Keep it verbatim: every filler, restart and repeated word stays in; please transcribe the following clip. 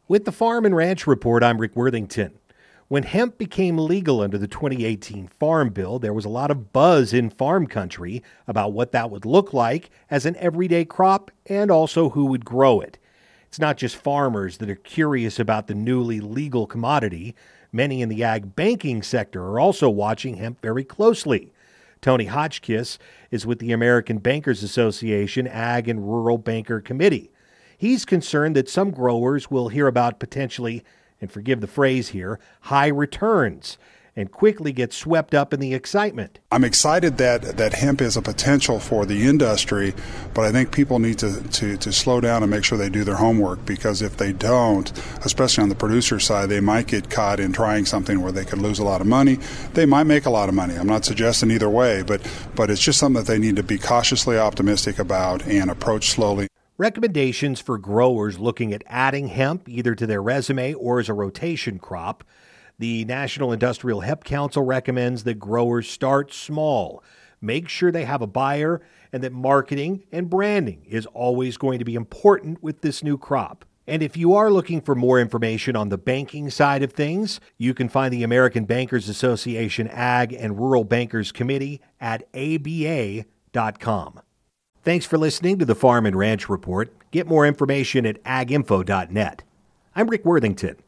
With the Farm and Ranch Report, I'm Rick Worthington. When hemp became legal under the twenty eighteen Farm Bill, there was a lot of buzz in farm country about what that would look like as an everyday crop and also who would grow it. It's not just farmers that are curious about the newly legal commodity. Many in the ag banking sector are also watching hemp very closely. Tony Hotchkiss is with the American Bankers Association Ag and Rural Banker Committee. He's concerned that some growers will hear about potentially, and forgive the phrase here, high returns and quickly get swept up in the excitement. I'm excited that, that hemp is a potential for the industry, but I think people need to, to, to slow down and make sure they do their homework, because if they don't, especially on the producer side, they might get caught in trying something where they could lose a lot of money. They might make a lot of money. I'm not suggesting either way, but, but it's just something that they need to be cautiously optimistic about and approach slowly. Recommendations for growers looking at adding hemp either to their resume or as a rotation crop. The National Industrial Hemp Council recommends that growers start small, make sure they have a buyer, and that marketing and branding is always going to be important with this new crop. And if you are looking for more information on the banking side of things, you can find the American Bankers Association Ag and Rural Bankers Committee at A B A dot com. Thanks for listening to the Farm and Ranch Report. Get more information at ag info dot net. I'm Rick Worthington.